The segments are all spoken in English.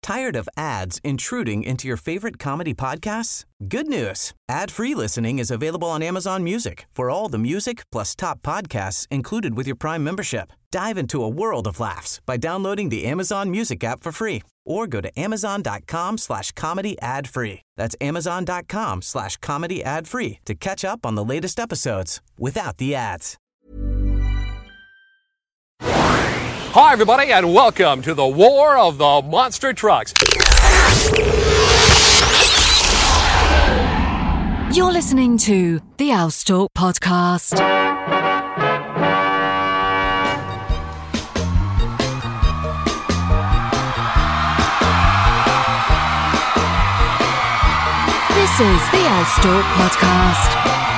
Tired of ads intruding into your favorite comedy podcasts? Good news. Ad-free listening is available on Amazon Music for all the music plus top podcasts included with your Prime membership. Dive into a world of laughs by downloading the Amazon Music app for free or go to amazon.com/comedy ad-free. That's amazon.com/comedy ad-free to catch up on the latest episodes without the ads. Hi, everybody, and welcome to the War of the Monster Trucks. You're listening to the Owlstalk Podcast. This is the Owlstalk Podcast.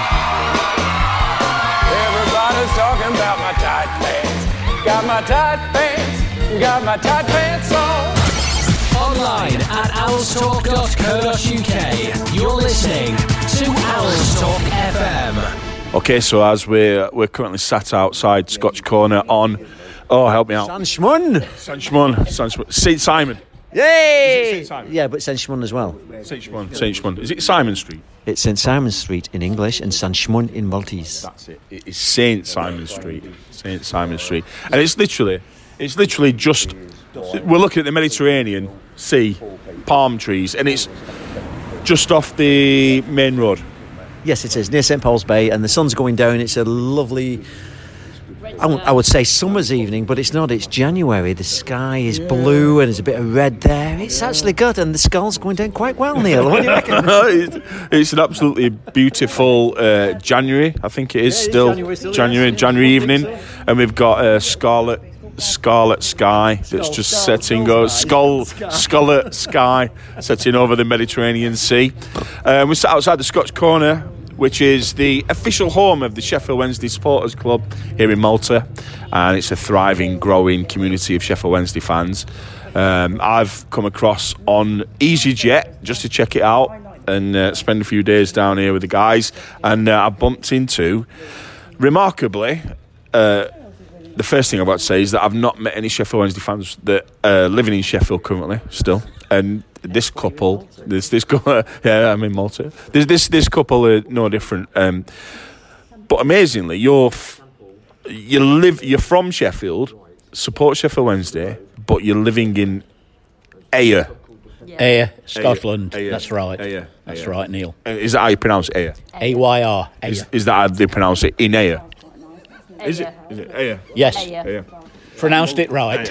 Everybody's talking about my tight pants. Got my tight pants, got my tight pants on. Online at owlstalk.co.uk. You're listening to Owlstalk FM. Okay, so as we're currently sat outside Scotch Corner on, help me out. Sanshmun. St. Simon. Yay! Is it St. Simon? Yeah, but Sanshmun as well. St. Simon. Is it Simon Street? It's St. Simon Street in English and Sanshmun in Maltese. That's it. It is St. Simon Street. St. Simon Street. And it's literally just, we're looking at the Mediterranean Sea, palm trees, and it's just off the main road. Yes, it is, near St. Paul's Bay, and the sun's going down. It's a lovely, I would say summer's evening, but it's not. It's January. The sky is blue and there's a bit of red there. It's actually good, and the skull's going down quite well, Neil. What do you reckon? It's an absolutely beautiful January. I think it is still January evening, and we've got a scarlet sky that's just setting, scarlet sky setting over the Mediterranean Sea. We're sat outside the Scotch Corner, which is the official home of the Sheffield Wednesday Supporters Club here in Malta, and it's a thriving, growing community of Sheffield Wednesday fans. I've come across on EasyJet just to check it out and spend a few days down here with the guys, and I bumped into, remarkably, the first thing I've got to say is that I've not met any Sheffield Wednesday fans that are living in Sheffield currently still, and this couple, yeah, I'm in Malta. This couple are no different. But amazingly, you're from Sheffield, support Sheffield Wednesday, but you're living in Ayr. Ayr, Scotland. Ayr. That's right. Ayr. That's right, Neil. Is that how you pronounce Ayr? AYR. Ayr. Is that how they pronounce it in Ayr? Is it Ayr? Yes. Ayr. Pronounced it right.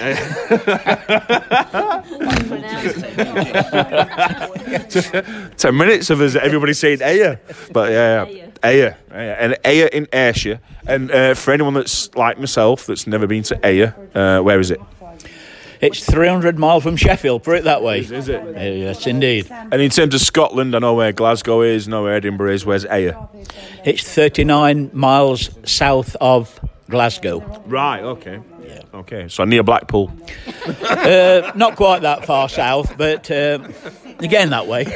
10 minutes of us, everybody saying Ayr. But Ayr. And Ayr in Ayrshire. And for anyone that's like myself that's never been to Ayr, where is it? It's 300 miles from Sheffield, put it that way. Is it? Yes, indeed. And in terms of Scotland, I know where Glasgow is, I know where Edinburgh is. Where's Ayr? It's 39 miles south of Glasgow. Right, okay. Yeah. Okay, so near Blackpool. Not quite that far south, but again that way.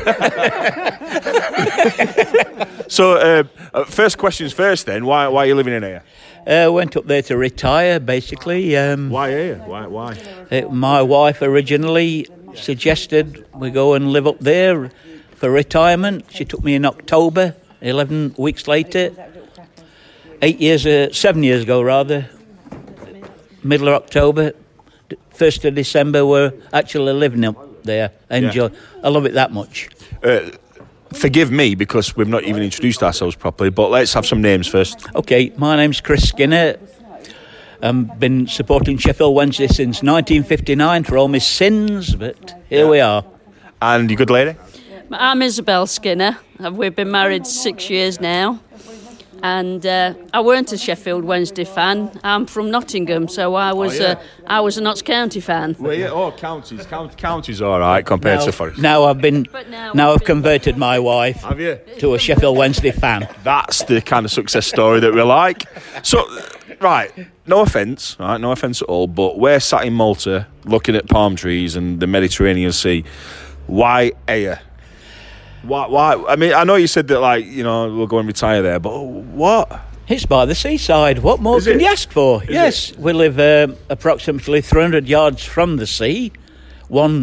So, first questions first then. Why are you living in Ayr? Went up there to retire, basically. Why Ayr? Why? My wife originally suggested we go and live up there for retirement. She took me in October, 11 weeks later. 7 years ago, middle of October, 1st of December, we're actually living up there. I love it that much. Forgive me, because we've not even introduced ourselves properly, but let's have some names first. OK, my name's Chris Skinner. I've been supporting Sheffield Wednesday since 1959 for all my sins, but here we are. And you good lady? I'm Isabel Skinner. We've been married 6 years now. And I weren't a Sheffield Wednesday fan. I'm from Nottingham, so I was a Notts County fan. Well, yeah, counties all right compared to Forest. Now I've converted my wife to a Sheffield Wednesday fan. That's the kind of success story that we like. So, right, no offence at all, but we're sat in Malta looking at palm trees and the Mediterranean Sea. Why Ayr? Why? I mean, I know you said that, like, you know, we'll go and retire there, but what? It's by the seaside. What more can you ask for? Yes, we live approximately 300 yards from the sea, one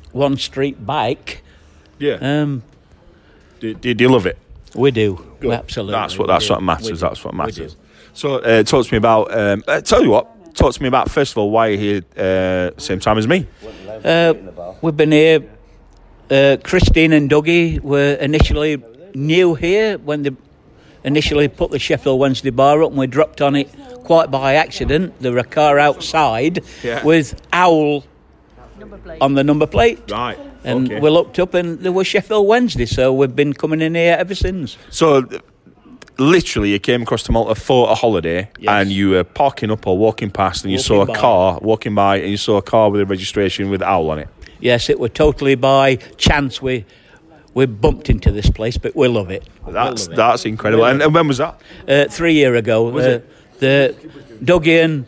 one street back. Yeah. Do you love it? We do. Good. Absolutely. That's what matters. That's what We matters. do. So, talk to me about. Tell you what. Talk to me about, first of all, why you're here same time as me. We've been here. Christine and Dougie were initially new here when they initially put the Sheffield Wednesday bar up, and we dropped on it quite by accident. There were a car outside with Owl on the number plate. Right. And okay. we looked up and there was Sheffield Wednesday, so we've been coming in here ever since. So, literally, you came across to Malta for a holiday, and you were parking up or walking past, and you saw a car walking by, and you saw a car with a registration with Owl on it. Yes, it was totally by chance we bumped into this place, but we love it. That's incredible. And when was that? 3 years ago. Was it? The Dougie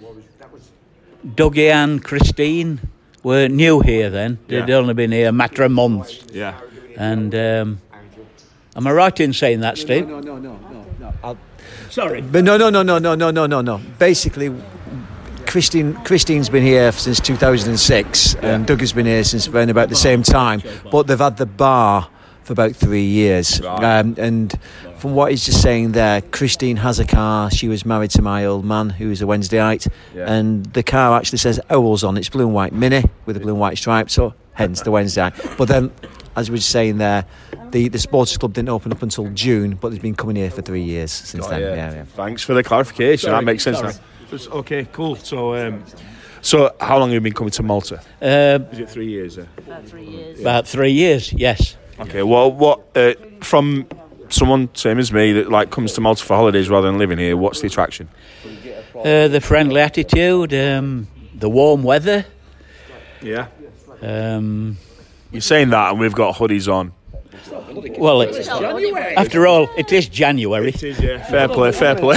and Christine were new here then. They'd only been here a matter of months. Yeah. And am I right in saying that, Steve? No. Sorry. But no. Basically, Christine's been here since 2006, and Doug has been here since around about the same time. But they've had the bar for about 3 years. Right. And from what he's just saying there, Christine has a car. She was married to my old man, who is a Wednesdayite, and the car actually says Owls on. It's blue and white Mini with a blue and white stripe, so hence the Wednesdayite. But then, as we were saying there, the Sports Club didn't open up until June, but they've been coming here for 3 years since then. Yeah. Thanks for the clarification. That makes sense now. Okay, cool. So how long have you been coming to Malta? Is it 3 years? About 3 years. About 3 years, yes. Okay, well, what from someone same as me that comes to Malta for holidays rather than living here, what's the attraction? The friendly attitude, the warm weather. Yeah. You're saying that, and we've got hoodies on. Well, after all, it is January. It is, yeah. Fair play. Fair play.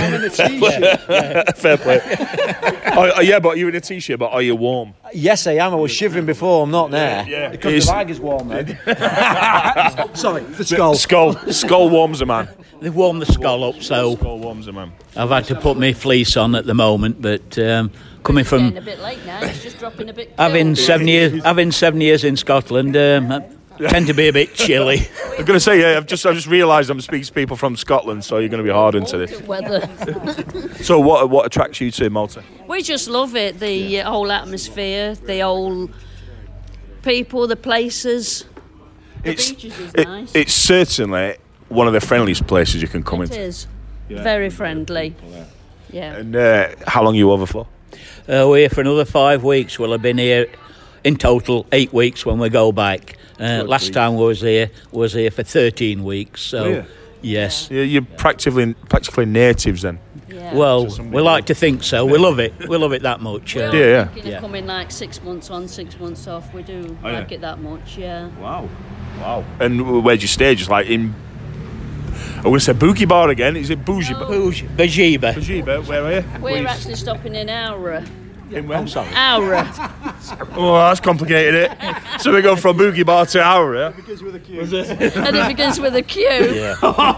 Yeah, but you're in a t-shirt, but are you warm? Yes, I am. I was shivering before. I'm not there. Yeah. Because the bag is warm then. Sorry, the skull. Skull warms a man. They warm the skull up, so Skull warms a man. I've had to put my fleece on at the moment, but coming from Getting a bit late now. It's just dropping a bit. having 7 years in Scotland, I tend to be a bit chilly. I'm going to say, I've just realised I'm speaking to people from Scotland, so you're going to be hard into this. Weather. So what attracts you to Malta? We just love it. The whole atmosphere, the old people, the places. The beaches is nice. It's certainly one of the friendliest places you can come It into. is. Very friendly. Yeah. And how long are you over for? We're here for another 5 weeks. We'll have been here in total 8 weeks when we go back. Last time we was here for 13 weeks. So, yes. You're practically natives then. Yeah. Well, we like to think so. We love it. We love it that much. Yeah. Coming 6 months on, 6 months off. We do like it that much. Yeah. Wow. And where'd you stay? Just in. I would say Boogie Bar again. Is it Bougie Bar? Bajiba. Bajiba, where are you? We're actually stopping in Aura. In where? I'm sorry. Aura. Oh, that's complicated, it. So we go from Boogie Bar to Aura, yeah? And it begins with a Q. Yeah.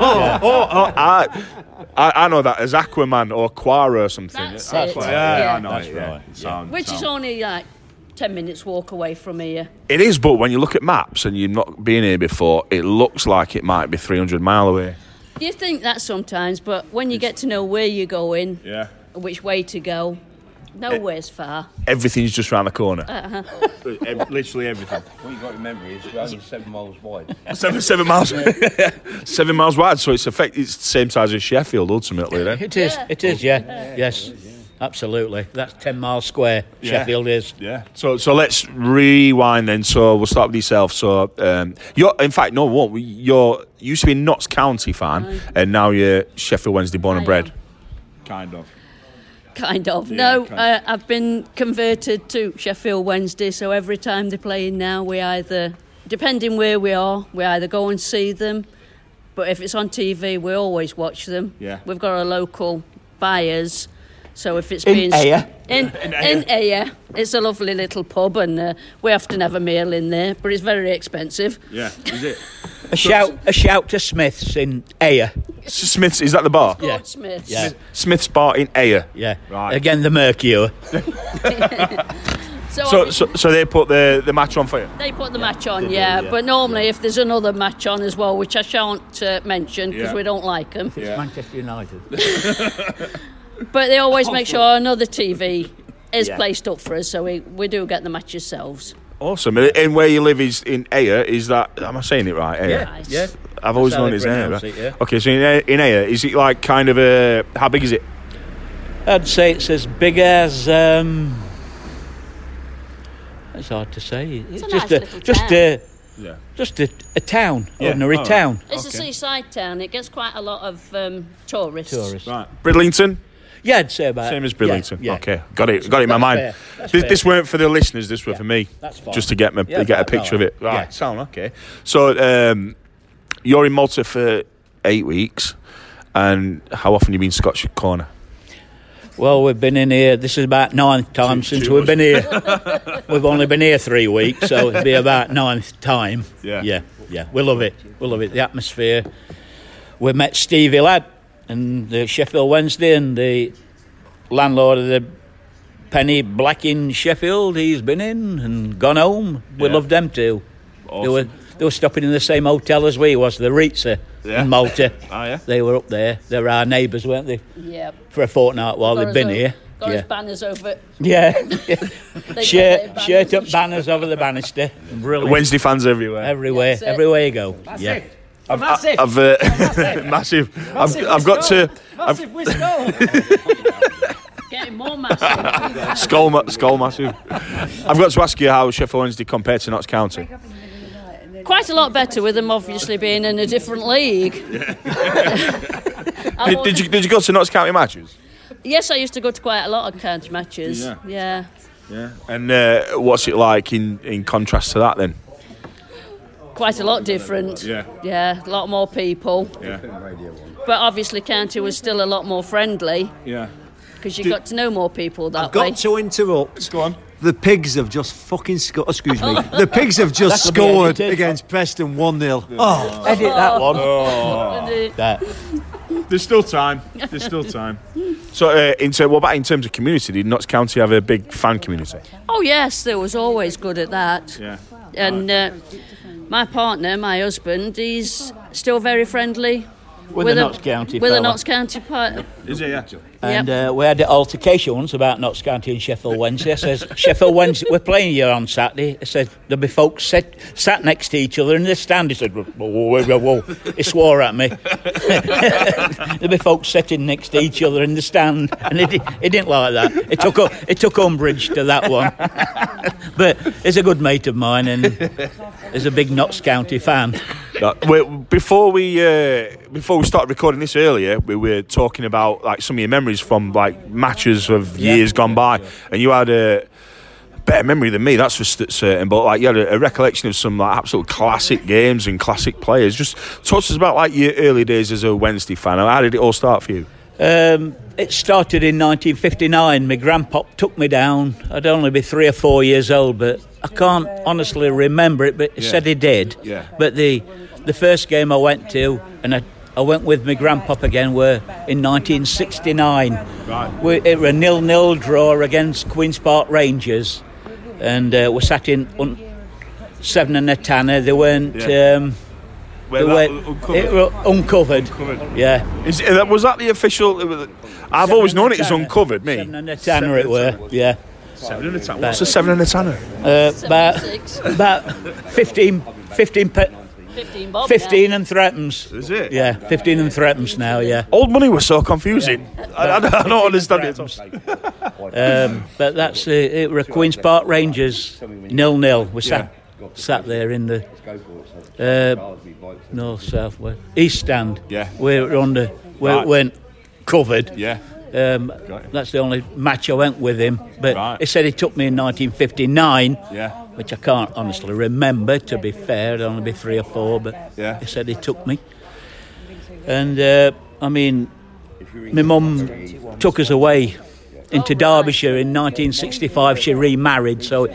I know that as Aquaman or Quara or something. That's it. I know That's it, right. Which is only 10 minutes walk away from here. It is, but when you look at maps and you've not been here before, it looks like it might be 300 mile away. You think that sometimes, but when you get to know where you're going, which way to go, nowhere's far. Everything's just round the corner. Literally everything. What you've got to remember is we're only 7 miles wide. 7 miles. 7 miles wide, so it's the same size as Sheffield ultimately, then. It is, yes. Absolutely. That's 10 miles square, Sheffield is. Yeah. So let's rewind then. So we'll start with yourself. So you used to be a Notts County fan, and now you're Sheffield Wednesday born and bred. Kind of. No, I've been converted to Sheffield Wednesday, so every time they're playing now, we either, depending where we are, we either go and see them, but if it's on TV, we always watch them. Yeah. We've got our local buyers, so if it's In Ayr. in Ayr, it's a lovely little pub, and we often have a meal in there, but it's very expensive. Yeah, is it? A shout to Smith's in Ayr. Smith's, is that the bar? Yeah. Smith's. Yeah. Smith's bar in Ayr. Yeah. Right. Again, the Mercure. So they put the match on for you? They put the match on, yeah. But normally, if there's another match on as well, which I shan't mention because we don't like them. It's Manchester United. But they always make sure another TV is placed up for us, so we do get the match ourselves. Awesome. And where you live is in Ayr, is that... Am I saying it right, Ayr? Yeah. I've always known it's Ayr, right? Yeah. Okay, so in Ayr, is it like kind of a... How big is it? I'd say it's as big as... it's hard to say. It's just a town, ordinary town. It's a seaside town. It gets quite a lot of tourists. Right. Bridlington? Yeah, I'd say about... Same as Bridlington. Yeah. Okay, got it in my mind. This weren't for the listeners, this were for me. That's fine. Just to get a picture of it. Right, sound okay. So, you're in Malta for 8 weeks, and how often have you been Scotch Corner? Well, we've been in here, this is about 9th time since we've been here. We've only been here 3 weeks, so it'll be about 9th time. Yeah. We love it. The atmosphere. We met Stevie Ladd and the Sheffield Wednesday, and the landlord of the Penny Black in Sheffield. He's been in and gone home. We loved them too. Awesome. They were stopping in the same hotel as we was, the Ritza in Malta. Oh, yeah? They were up there. They were our neighbours, weren't they? Yeah. For a fortnight while they'd been here. Got us banners over. Yeah. Shirt up banners over the banister. Brilliant. Wednesday fans everywhere. Everywhere you go. Massive. Massive. I've got to... Massive with Skull. Getting more massive. Skull massive. I've got to ask you how Sheffield Wednesday compared to Notts County. Quite a lot better with them obviously being in a different league. Did you go to Notts County matches? Yes, I used to go to quite a lot of county matches. Yeah. And what's it like in contrast to that then? Quite a lot different. Yeah, a lot more people. Yeah. But obviously county was still a lot more friendly. Yeah. Because you got to know more people that way. way. I've got to interrupt. Go on. The Pigs have just fucking scored. Excuse me. The Pigs have just scored against Preston 1-0. Edit that one. There's still time. So, what about in terms of community? Did Notts County have a big fan community? Oh yes, they was always good at that. Yeah. And my partner, my husband, he's still very friendly. With the Notts County With the Notts County part. Is he, yeah? And we had altercations about Notts County and Sheffield Wednesday. I says, Sheffield Wednesday, we're playing here on Saturday. I said, there'll be folks sat next to each other in the stand. He said, whoa. He swore at me. There'll be folks sitting next to each other in the stand. And he didn't like that. It took umbrage to that one. But he's a good mate of mine and he's a big Notts County fan. Before we started recording this earlier, we were talking about like some of your memories from like matches of years gone by, and you had a better memory than me, that's for certain. But like you had a recollection of some like absolute classic games and classic players. Just talk to us about like your early days as a Wednesday fan. How did it all start for you? It started in 1959. My grandpop took me down. I'd only be 3 or 4 years old, but I can't honestly remember it. But he said he did. Yeah. But the first game I went to, and I went with my grandpop again, were in 1969. Right. It were a 0-0 draw against Queen's Park Rangers, and we sat in 7 and a tanner. They weren't. Uncovered. Yeah. Was that the official? I've always known it as uncovered. Me. 7 and a tanner. It were. Yeah. 7 and a tanner. What's a 7 and a tanner? About 15 and threepence. Is it? Yeah, 15 and threepence now, yeah. Old money was so confusing. I don't understand it. But that's it were Queen's Park Rangers 0-0. We sat there in the north, south, west, east stand. Yeah. Where it went covered. Yeah. That's the only match I went with him. But he said he took me in 1959. Yeah. Which I can't honestly remember, to be fair. I'd only be 3 or 4, but he said he took me. And, my mum took us away into Derbyshire in 1965. She remarried, so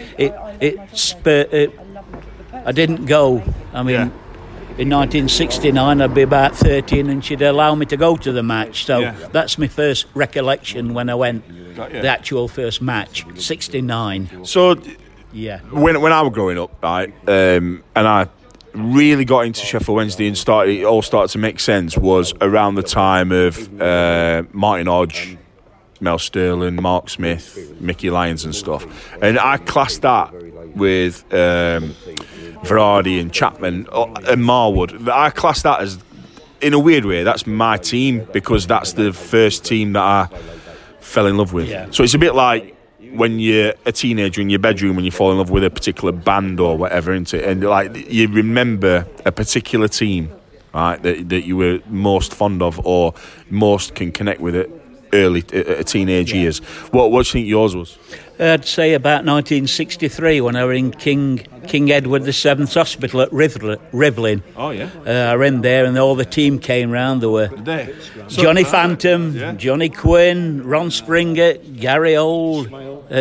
I didn't go. In 1969, I'd be about 13, and she'd allow me to go to the match. So that's my first recollection when I went. the actual first match, 69. So, yeah, when I was growing up, right, and I really got into Sheffield Wednesday and it all started to make sense was around the time of Martin Hodge, Mel Sterling, Mark Smith, Mickey Lyons and stuff. And I classed that with Varady and Chapman and Marwood. I classed that as, in a weird way, that's my team because that's the first team that I fell in love with. Yeah. So it's a bit like when you're a teenager in your bedroom and you fall in love with a particular band or whatever, isn't it? And like you remember a particular team, right, that you were most fond of or most can connect with it early teenage years. What do you think yours was? I'd say about 1963 when I was in King Edward VII's Hospital at Rivlin. Oh, yeah. I ran there and all the team came round. There were Johnny Phantom, Johnny Quinn, Ron Springer, Jerry Old.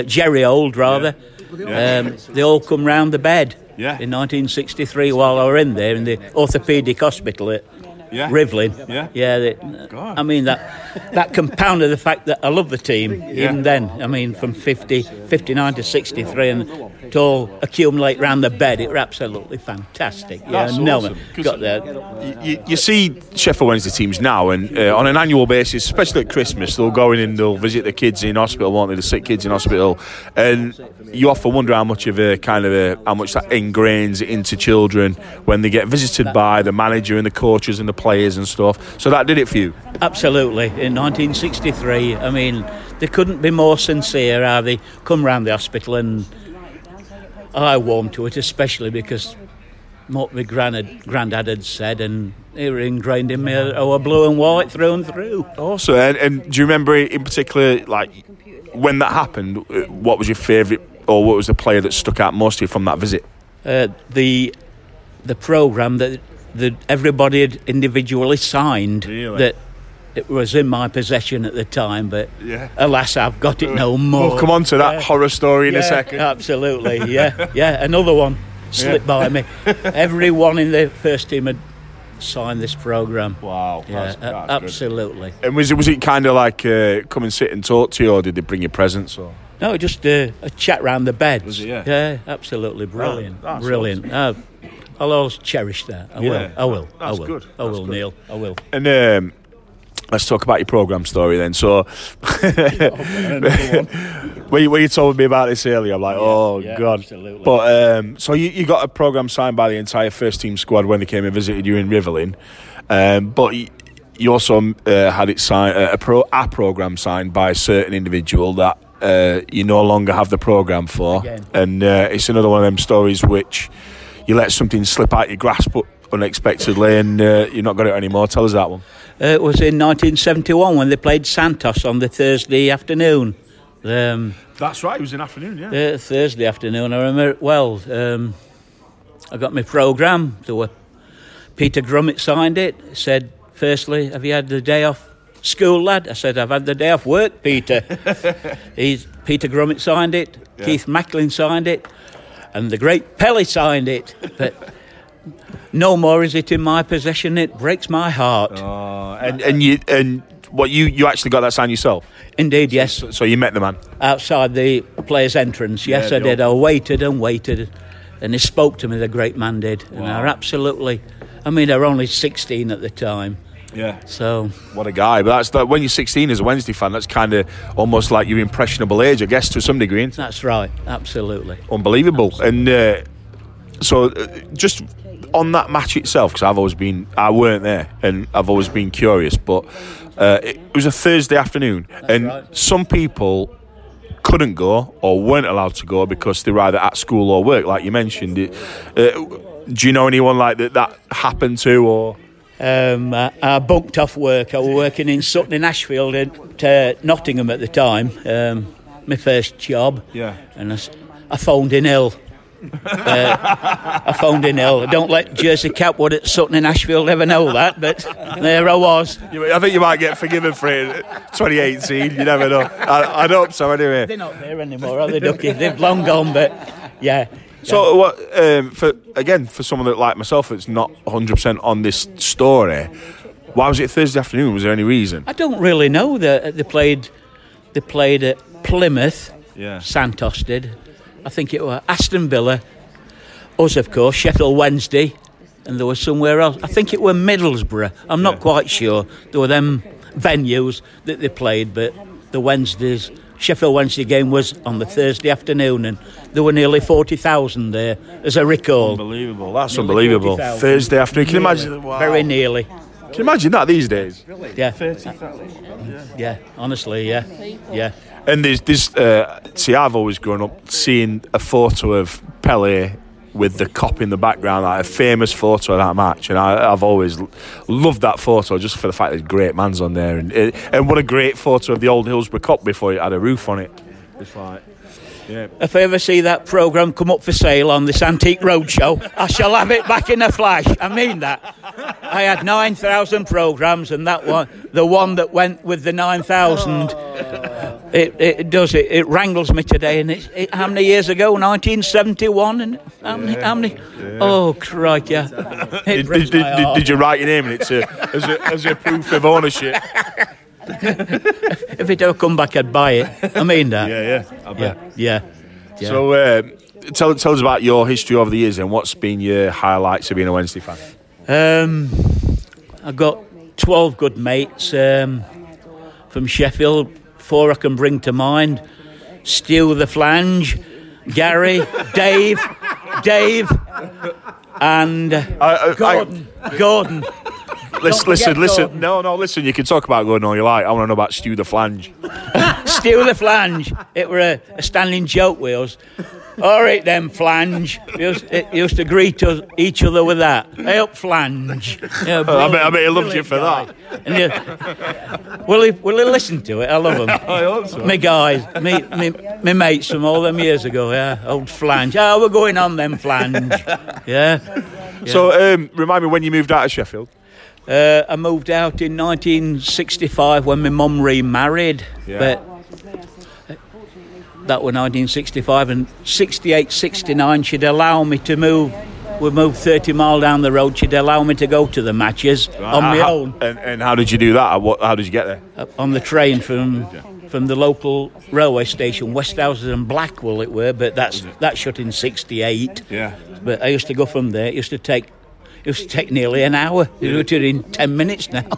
They all come round the bed in 1963 while I was in there in the orthopaedic hospital at Rivlin. I mean, that compounded the fact that I love the team even then. I mean, from 59 to 63 and to all accumulate round the bed, it was absolutely fantastic. That's awesome. Got there. You see Sheffield Wednesday teams now, and on an annual basis, especially at Christmas, they'll go in and they'll visit the kids in hospital, won't they? The sick kids in hospital, and you often wonder how much that ingrains into children when they get visited by the manager and the coaches and the players and stuff. So that did it for you? Absolutely. In 1963, I mean, they couldn't be more sincere how they come round the hospital, and I warmed to it, especially because what my granddad had said, and it was ingrained in me, blue and white through and through. Also, and do you remember in particular, like, when that happened, what was your favourite, or what was the player that stuck out most to you from that visit? The programme that everybody had individually signed. Really? That it was in my possession at the time, but alas, I've got it no more. We'll come on to that horror story in a second. Absolutely, another one slipped by me. Everyone in the first team had signed this programme. Wow, that's absolutely. Good. And was it kind of like come and sit and talk to you, or did they bring you presents? Or? No, just a chat round the beds. Was it, yeah, absolutely brilliant. Brilliant. Awesome. I'll always cherish that. I will. That's good. I will, Neil. I will. And let's talk about your programme story then. So, when you told me about this earlier, I'm like, God. Absolutely. But so you got a programme signed by the entire first team squad when they came and visited you in Rivlin, but you also had it signed a programme signed by a certain individual that you no longer have the programme for. Again. And it's another one of them stories which you let something slip out your grasp unexpectedly, and you've not got it anymore. Tell us that one. It was in 1971 when they played Santos on the Thursday afternoon. That's right, it was an afternoon, yeah. Thursday afternoon, I remember it well. I got my programme. Peter Grummett signed it. Said, firstly, have you had the day off school, lad? I said, I've had the day off work, Peter. Peter Grummett signed it. Yeah. Keith Macklin signed it. And the great Pelly signed it. But no more is it in my possession. It breaks my heart. And you actually got that signed yourself? Indeed, yes. So you met the man? Outside the player's entrance, yes, I did. I waited and waited, and he spoke to me, the great man did. Wow. And they were only 16 at the time. Yeah. So what a guy! But when you're 16 as a Wednesday fan, that's kind of almost like your impressionable age, I guess, to some degree. Isn't it? That's right. Absolutely. Unbelievable. And so, just on that match itself, because I weren't there, and I've always been curious. But it was a Thursday afternoon, some people couldn't go or weren't allowed to go because they were either at school or work, like you mentioned. Do you know anyone like that happened to, or? I bunked off work. I was working in Sutton in Ashfield at Nottingham at the time. My first job. Yeah. And I phoned in ill. Don't let Jersey Capwood at Sutton in Ashfield ever know that, but there I was. I think you might get forgiven for it. 2018, you never know. I'd hope so anyway. They're not there anymore, are they, Ducky? They've long gone, but yeah. So, what for someone that like myself that's not 100% on this story, why was it Thursday afternoon? Was there any reason? I don't really know. They played at Plymouth. Yeah. Santos did. I think it was Aston Villa. Us, of course, Sheffield Wednesday. And there was somewhere else. I think it were Middlesbrough. I'm not quite sure. There were them venues that they played, but the Sheffield Wednesday game was on the Thursday afternoon, and there were nearly 40,000 there, as I recall. Unbelievable. That's Nearly unbelievable. 40,000. Thursday afternoon. Can you imagine? Wow. Very nearly. Can you imagine that these days? Yeah. Yeah, honestly, yeah. Yeah. And there's see, I've always grown up seeing a photo of Pelé with the cop in the background, like a famous photo of that match, and I've always loved that photo just for the fact there's great man's on there, and what a great photo of the old Hillsborough Cup before it had a roof on it. It's like, yeah. If I ever see that programme come up for sale on this Antique Roadshow, I shall have it back in a flash. I mean that. I had 9,000 programmes, and that one, the one that went with the 9,000, it wrangles me today. And it's how many years ago? 1971, and how many? Yeah. Oh, crikey! Yeah. Did you write your name in it as a proof of ownership? If it ever come back, I'd buy it. I mean that. Yeah, I bet. Yeah. So tell us about your history over the years and what's been your highlights of being a Wednesday fan. I've got 12 good mates from Sheffield. 4 I can bring to mind: Stu the Flange, Gary, Dave, and Gordon. Listen. No, listen. You can talk about Gordon all you like. I want to know about Stu the Flange. Stu the Flange. It were a standing joke with us. All right, then, Flange. It used to greet us, each other with that. Hey up, Flange. Yeah, I bet he loves you for that. And will he listen to it? I love him. I hope so. Me guys, me mates from all them years ago, yeah. Old Flange. Oh, we're going on them, Flange. Yeah. So, remind me when you moved out of Sheffield. I moved out in 1965 when my mum remarried. Yeah. But that was 1965, and 68, 69, she'd allow me to move. We moved 30 mile down the road. She'd allow me to go to the matches on my own. And how did you do that? How did you get there? On the train from the local railway station, Westhouses and Blackwell it were, but that shut in 68. Yeah. But I used to go from there. It used to take nearly an hour. You do it in 10 minutes now.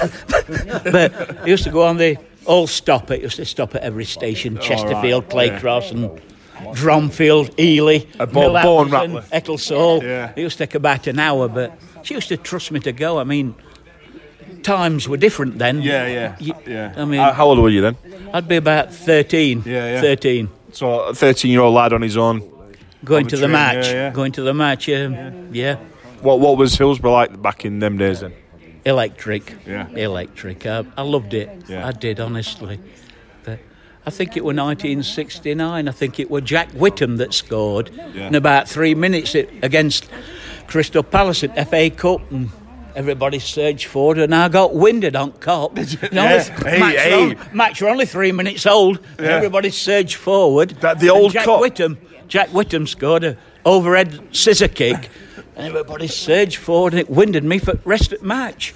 But I used to go on the all stop. It used to stop at every station: Chesterfield, Claycross, and Dromfield, Ely, Bourne, Ecclesall. Yeah. It used to take about an hour, but she used to trust me to go. I mean, times were different then. Yeah. I mean, how old were you then? I'd be about 13. Yeah. 13. So a 13-year-old lad on his own. Going to the match. Going to the match, yeah. What was Hillsborough like back in them days then? Electric. Yeah. Electric. I loved it. Yeah. I did, honestly. But I think it was 1969. I think it was Jack Whittam that scored in about 3 minutes against Crystal Palace at FA Cup, and everybody surged forward, and I got winded on Cop. Match were only 3 minutes old. Yeah. Everybody surged forward. The old Cop. Jack Whittam scored a overhead scissor kick. And everybody surged forward, and it winded me for the rest of the match.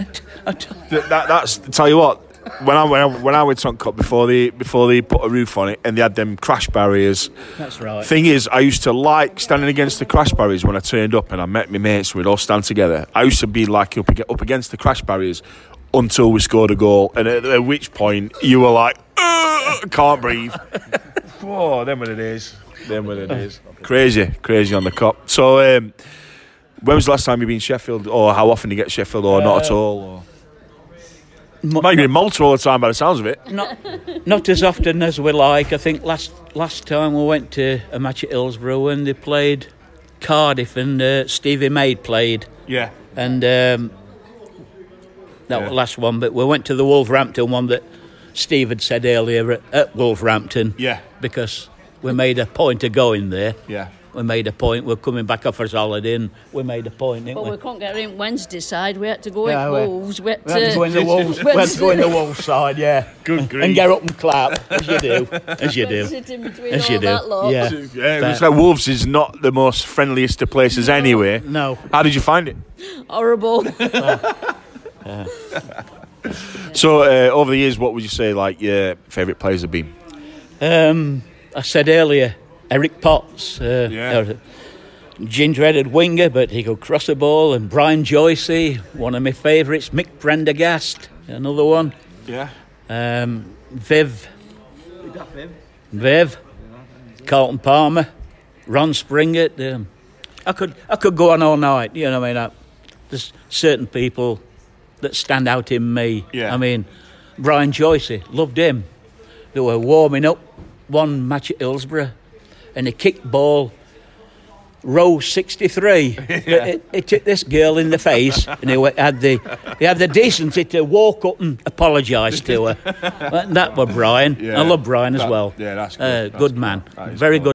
That's tell you what. When I went on Cup before they put a roof on it and they had them crash barriers. That's right. Thing is, I used to like standing against the crash barriers when I turned up and I met my mates. We'd all stand together. I used to be like up against the crash barriers until we scored a goal, and at which point you were like, can't breathe. Whoa, them what it is. Crazy on the Cup. So, when was the last time you've been in Sheffield, or how often do you get Sheffield, or not at all? Or? Might be in Malta all the time by the sounds of it. Not as often as we like. I think last time we went to a match at Hillsborough when they played Cardiff and Stevie Maid played. Yeah. And that was the last one. But we went to the Wolverhampton one that Steve had said earlier at Wolverhampton. Yeah. Because we made a point of going there. Yeah. We made a point. We're coming back off our holiday, and we made a point, didn't we? But we couldn't get in Wednesday side. We had to go in Wolves. We had to go in the Wolves. We had to go in the Wolves side, yeah. Good grief. And get up and clap, as you do. Sit in between all that lot. Yeah. It was like Wolves is not the most friendliest of places anyway. No. How did you find it? Horrible. So over the years, what would you say like your favourite players have been? I said earlier, Eric Potts, ginger-headed winger, but he could cross the ball, and Brian Joycey, one of my favourites, Mick Prendergast, another one. Yeah. Viv, Carlton Palmer, Ron Springett. I could go on all night. You know what I mean? There's certain people that stand out in me. Yeah. I mean, Brian Joycey, loved him. They were warming up one match at Hillsborough, and he kicked ball row 63. It hit this girl in the face, and he had the decency to walk up and apologise to her. And that was Brian. Yeah. I love Brian as well. Yeah, that's good. Good man. Very good.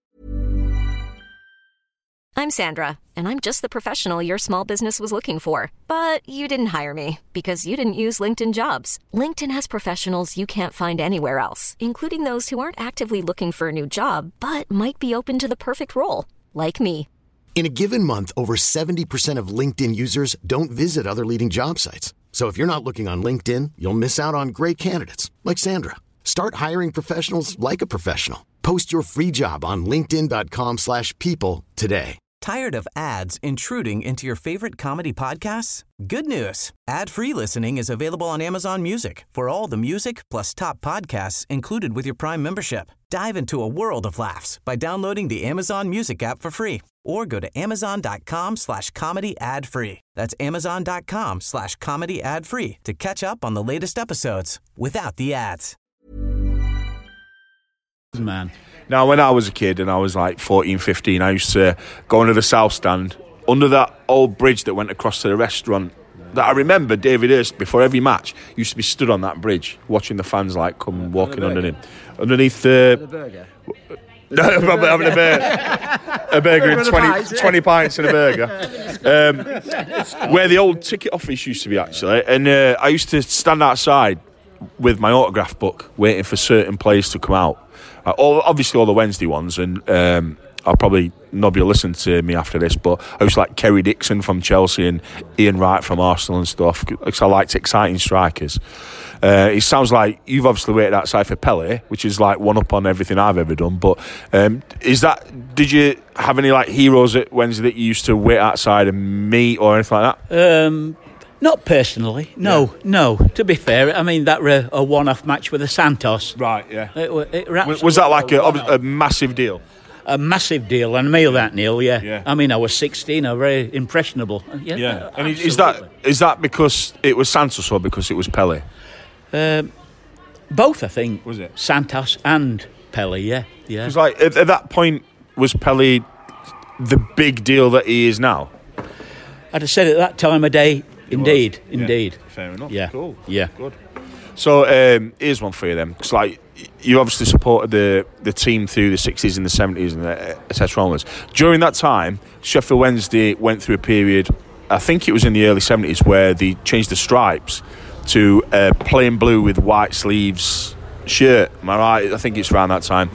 I'm Sandra, and I'm just the professional your small business was looking for. But you didn't hire me because you didn't use LinkedIn Jobs. LinkedIn has professionals you can't find anywhere else, including those who aren't actively looking for a new job, but might be open to the perfect role, like me. In a given month, over 70% of LinkedIn users don't visit other leading job sites. So if you're not looking on LinkedIn, you'll miss out on great candidates like Sandra. Start hiring professionals like a professional. Post your free job on linkedin.com/people today. Tired of ads intruding into your favorite comedy podcasts? Good news. Ad-free listening is available on Amazon Music for all the music plus top podcasts included with your Prime membership. Dive into a world of laughs by downloading the Amazon Music app for free or go to amazon.com/comedy ad-free. That's amazon.com/comedy ad-free to catch up on the latest episodes without the ads. Man. Now, when I was a kid and I was like 14, 15, I used to go into the South Stand under that old bridge that went across to the restaurant. That I remember David Hirst, before every match, used to be stood on that bridge watching the fans like come walking underneath the burger. No, probably having a burger and 20 pints and a burger. Where the old ticket office used to be, actually. And I used to stand outside with my autograph book waiting for certain players to come out. Obviously all the Wednesday ones, and I'll probably nobody will listen to me after this, but I was like Kerry Dixon from Chelsea and Ian Wright from Arsenal and stuff, because I liked exciting strikers. It sounds like you've obviously waited outside for Pele, which is like one up on everything I've ever done, but did you have any like heroes at Wednesday that you used to wait outside and meet or anything like that? Not personally, no. To be fair, I mean, that were a one-off match with the Santos. Right, yeah. Was that like a massive deal? A massive deal, and me that, Neil, yeah. I mean, I was 16, I was very impressionable. Yeah. And is that because it was Santos or because it was Pele? Both, I think. Was it? Santos and Pele, yeah. Because like, at that point, was Pele the big deal that he is now? I'd have said at that time of day, Indeed. Fair enough. Yeah. Cool. Yeah. Good. So here's one for you then, because like you obviously supported the team through the 60s and the 70s and etc. onwards. During that time, Sheffield Wednesday went through a period, I think it was in the early 70s, where they changed the stripes to plain blue with white sleeves shirt. Am I right? I think it's around that time.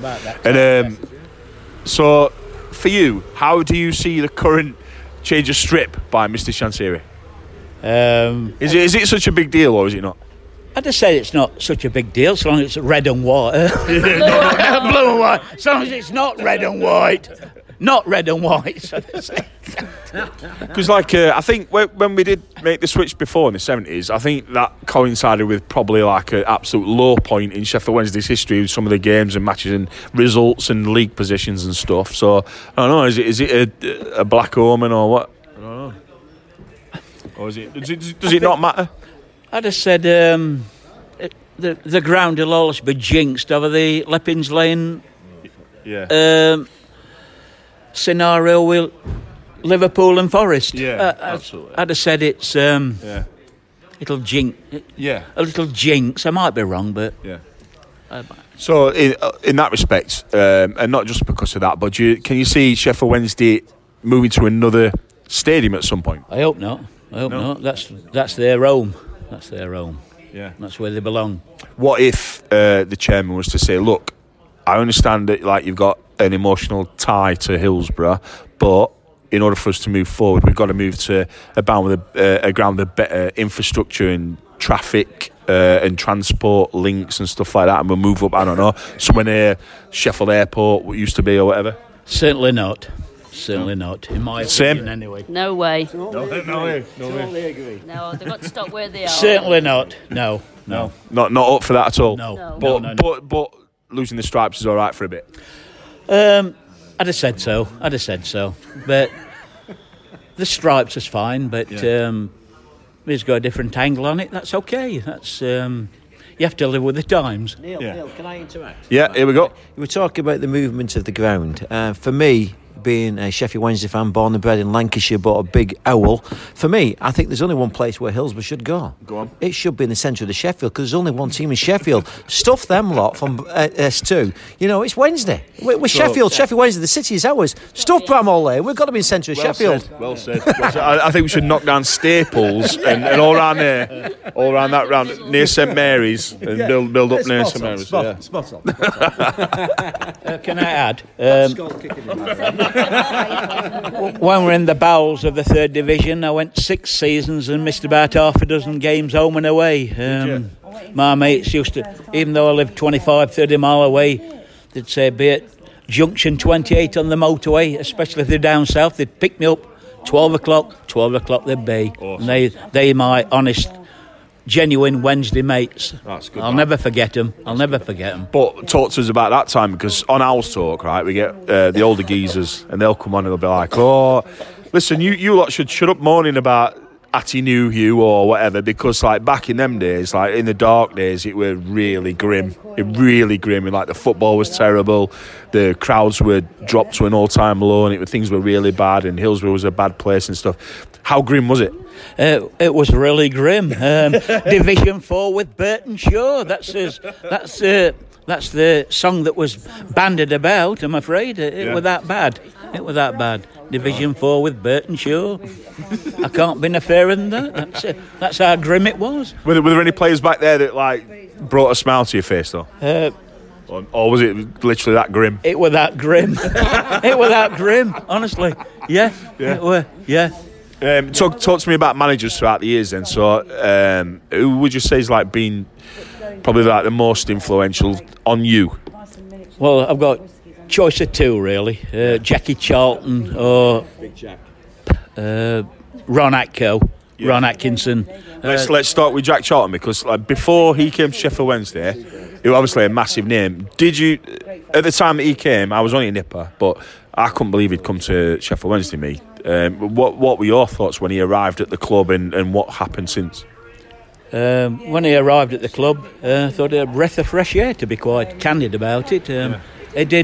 So for you, how do you see the current change of strip by Mr. Chansiri? Is it such a big deal or is it not? I'd just say it's not such a big deal, so long as it's red and white. Blue and white. As long as it's not red and white. Not red and white, so to say. Because, I think when we did make the switch before in the 70s, I think that coincided with probably like an absolute low point in Sheffield Wednesday's history with some of the games and matches and results and league positions and stuff. So, I don't know, is it a black omen or what? I don't know. Or is it? Does it not matter? I'd have said the ground will always be jinxed over the Leppings Lane scenario with Liverpool and Forest. Yeah, absolutely. I'd have said it's it'll jinx. Yeah, a little jinx. I might be wrong, but yeah. So in that respect, and not just because of that, but can you see Sheffield Wednesday moving to another stadium at some point? I hope not. That's their home. That's their home. Yeah, that's where they belong. What if the chairman was to say, "Look, I understand that like you've got an emotional tie to Hillsborough, but in order for us to move forward, we've got to move to a ground with a better infrastructure and traffic and transport links and stuff like that, and we'll move up, I don't know, somewhere near Sheffield Airport, what used to be, or whatever? Certainly not. Certainly not. In my opinion, anyway. No way. No way. Totally agree. No, they've got to stop where they are. Certainly not. No. Not up for that at all. No. But losing the stripes is all right for a bit. I'd have said so. But the stripes is fine. But he's got a different angle on it. That's okay. That's you have to live with the times. Neil, can I interact? Yeah, here we go. You were talking about the movement of the ground. For me, being a Sheffield Wednesday fan, born and bred in Lancashire, but a big owl, for me, I think there's only one place where Hillsborough should go. Go on. It should be in the centre of the Sheffield, because there's only one team in Sheffield. Stuff them lot from S2. You know, it's Wednesday. We're Sheffield Wednesday, the city is ours. Stuff Bramall Lane. We've got to be in the centre of Sheffield. Well said. I think we should knock down Staples and all around there, all around that round, near St Mary's, and build up near St Mary's. Spot on. Can I add? When we're in the bowels of the third division, I went 6 seasons and missed about half a dozen games home and away. My mates used to, even though I lived 25, 30 mile away, they'd say, be at junction 28 on the motorway, especially if they're down south, they'd pick me up 12 o'clock they'd be. Awesome. And they my honest, genuine Wednesday mates. That's good. I'll never forget them. But talk to us about that time, because on Owls Talk, right, we get the older geezers, and they'll come on and they'll be like, oh, listen, you lot should shut up moaning about Atty New Hugh or whatever, because like back in them days, like in the dark days, it were really grim. And like the football was terrible, the crowds were dropped to an all-time low, and things were really bad, and Hillsborough was a bad place and stuff. How grim was it? It was really grim. Division 4 with Burton Shaw. That's the song that was bandied about. I'm afraid it was that bad. Division 4 with Burton Shaw. I can't be no fairer than that. That's how grim it was. Were there any players back there that like brought a smile to your face though? Or was it literally that grim? It was that grim. Honestly. Yeah. It were. Yeah. Talk to me about managers throughout the years then. So who would you say is like been probably like the most influential on you? Well, I've got choice of 2 really. Jackie Charlton or Ron Atco. Yeah. Ron Atkinson. Let's start with Jack Charlton, because like before he came to Sheffield Wednesday, he was obviously a massive name. Did you, at the time that he came, I was only a nipper, but I couldn't believe he'd come to Sheffield Wednesday, me. What were your thoughts when he arrived at the club, and what happened since? When he arrived at the club, I thought a breath of fresh air, to be quite candid about it. It did.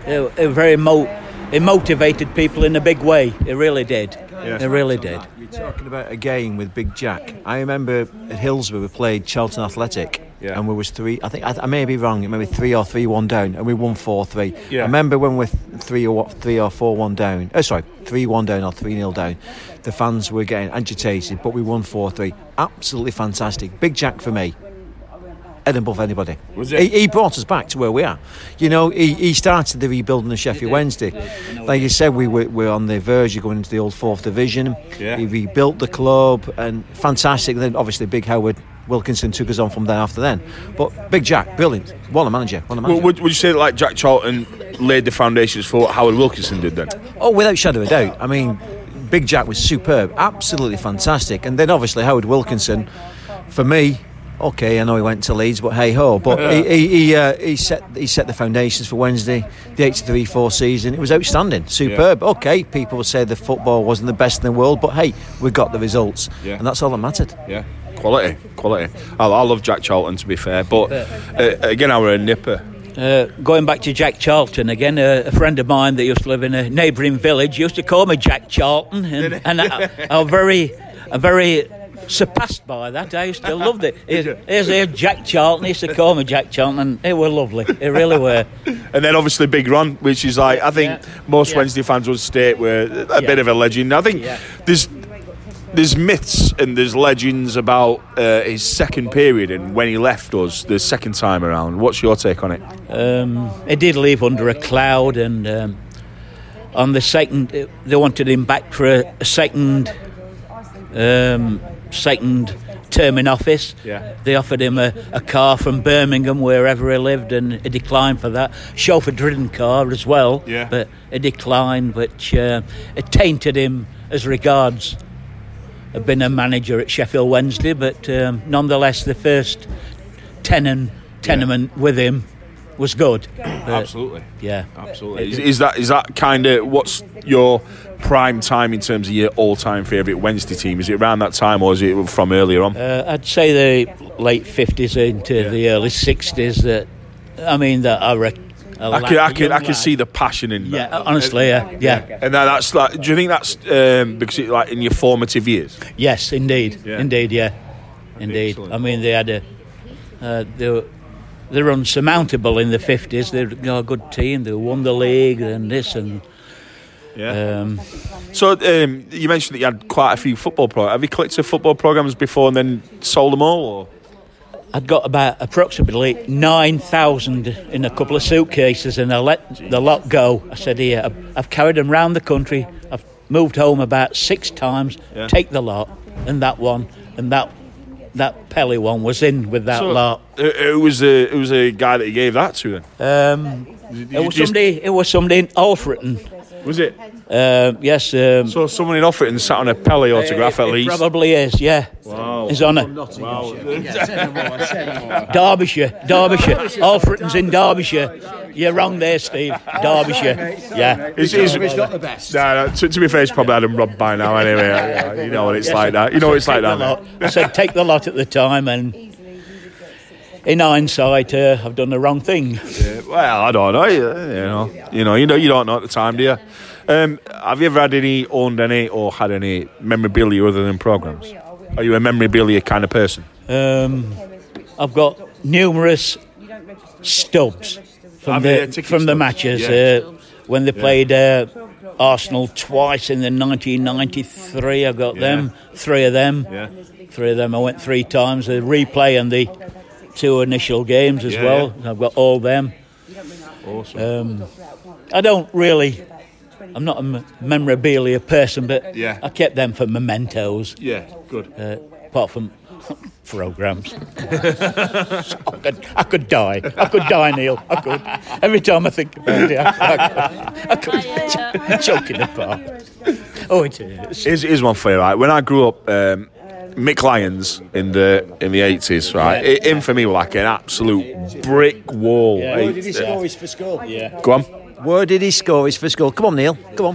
It motivated people in a big way. It really did. Yeah. It really did. You're talking about a game with Big Jack. I remember at Hillsborough we played Charlton Athletic, and we was 3. I think I may be wrong. It may be 3 or 3-1 down, and we won 4-3. Yeah. I remember when we're 3 or 4-1 down. 3-1 down or 3-0 down. The fans were getting agitated, but we won 4-3. Absolutely fantastic. Big Jack for me. Head above anybody. Was it? He brought us back to where we are. You know, he started the rebuilding of Sheffield Wednesday. Like you said, we were on the verge of going into the old 4th division. Yeah. He rebuilt the club, and fantastic. Then obviously Big Howard Wilkinson took us on from there after then. But Big Jack, brilliant. What a manager. Well, would you say that like Jack Charlton laid the foundations for what Howard Wilkinson did then? Oh, without shadow of a doubt. I mean, Big Jack was superb, absolutely fantastic. And then obviously Howard Wilkinson, for me, okay, I know he went to Leeds, but hey ho. But he set the foundations for Wednesday, the 83-4 season. It was outstanding, superb. Yeah. Okay, people would say the football wasn't the best in the world, but hey, we got the results, and that's all that mattered. Yeah, quality. I love Jack Charlton, to be fair, but again, I were a nipper. Going back to Jack Charlton again, a friend of mine that used to live in a neighbouring village used to call me Jack Charlton, and I'm very surpassed by that. I used to love it. Here's Jack Charlton. He used to call me Jack Charlton, and it were lovely. It really were. And then obviously Big Ron, which is like, I think most Wednesday fans would state were a bit of a legend. I think there's myths and there's legends about his second period and when he left us the second time around. What's your take on it? He did leave under a cloud, and on the second, they wanted him back for a second term office. Yeah. They offered him a car from Birmingham, wherever he lived, and he declined for that. Chauffeur-driven car as well, Yeah. but he declined, which it tainted him as regards being a manager at Sheffield Wednesday. But nonetheless, the first tenement with him was good. Absolutely. Yeah. Absolutely. Is that kind of what's your prime time in terms of your all-time favourite Wednesday team? Is it around that time, or is it from earlier on? I'd say the late 50s into the early 60s. That I can see the passion in that. Yeah, honestly, yeah. And that's like. Do you think that's because it's like in your formative years? Yes, indeed, Yeah. indeed. Excellent. I mean, they had they're unsurmountable in the 50s. They're a good team. They won the league and this and. Yeah. So you mentioned that you had quite a few football programs. Have you collected football programs before and then sold them all? Or? I'd got about approximately 9,000 in a couple of suitcases, and I let the lot go. I said, "Here, I've carried them round the country. I've moved home about 6 times. Yeah. Take the lot, and that one, and that Pelly one was in with that lot." It was a guy that you gave that to then. It was somebody in Alfreton. Was it? Yes. So someone in Alfreton sat on a Pelly autograph at least. Probably is. Yeah. Wow. His honour. Wow. Derbyshire. Alfreton's in Derbyshire. You're wrong there, Steve. Derbyshire. Yeah. He's not the best. No, to be fair, he's probably had him robbed by now anyway. You know what it's like that. You know what it's like that. I said take the lot at the time, and in hindsight, I've done the wrong thing. Yeah, well, I don't know. You don't know at the time, do you? Have you ever owned any, or had any memorabilia other than programs? Are you a memorabilia kind of person? I've got numerous stubs from the matches. Yeah. When they played Arsenal twice in the 1993, I got them. 3 of them. Yeah. 3 of them. I went 3 times. The replay and the 2 initial games as well. Yeah. I've got all them. Awesome. I'm not a memorabilia person, but Yeah. I kept them for mementos. Yeah, good. Apart from programs. I could die, Neil. I could. Every time I think about it, I could. Choking apart. Oh, it is. Here's one for you, right? When I grew up, Mick Lyons in the 80s, right? In for me, like an absolute brick wall. Yeah. Where did he score his first goal? Yeah. Go on. Where did he score his first goal? Come on, Neil. Come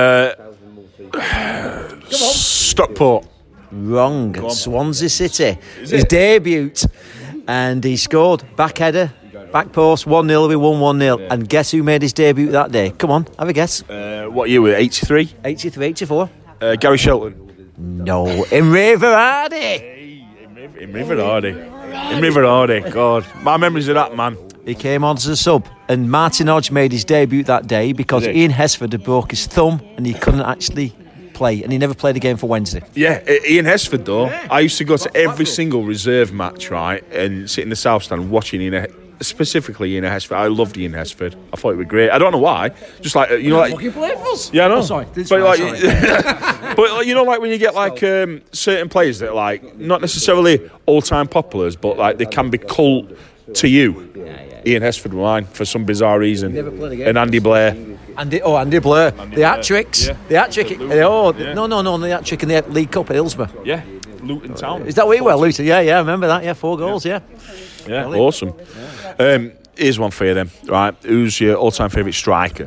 on. Stockport. Wrong. Swansea City. His debut. And he scored. Back header. Back post. 1-0. We won 1-0. Yeah. And guess who made his debut that day? Come on. Have a guess. What year were it? 83? 83, 84. Gary Shelton. No. Imre Vardy. Imre Vardy. God. My memories of that, man. He came on as a sub, and Martin Hodge made his debut that day because Ian Hesford had broke his thumb and he couldn't actually play, and he never played again for Wednesday. Yeah, Ian Hesford though. Yeah. I used to go to every single reserve match, right, and sit in the south stand watching specifically Ian Hesford. I loved Ian Hesford. I thought it was great. I don't know why. Just like like fucking play for us. Yeah, I know. Oh, sorry. But you know, like when you get like certain players that are like not necessarily all-time populars, but like they can be cult to you. Ian Hesford were mine for some bizarre reason. And Andy Blair. Andy Blair. The hat-tricks. Yeah. The hat-trick. No, the hat-trick in the League Cup at Hillsborough. Yeah, Luton Town. Is that what you were, Luton? Yeah, I remember that. Yeah, 4 goals, yeah. Yeah, awesome. Here's one for you then, right? Who's your all-time favourite striker?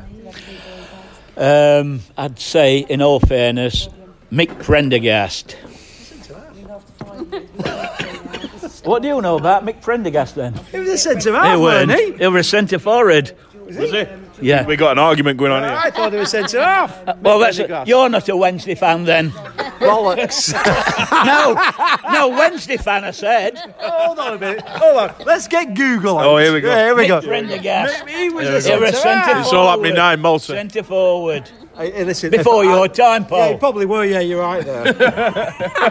I'd say, in all fairness, Mick Prendergast. What do you know about Mick Prendergast then? He was a centre-half, wasn't he? He was a centre-forward. Was he? Yeah. We got an argument going on here. I thought he was centre-half. You're not a Wednesday fan then. Bollocks. No, Wednesday fan, I said. Hold on a minute. Hold on. Let's get Google on. Oh, here we go. Yeah, here we go. Mick Prendergast. He was a centre-half. It's all happening now in Malta. Centre forward. Hey, listen, before your time, Paul. Yeah, you probably were. Yeah, you're right there.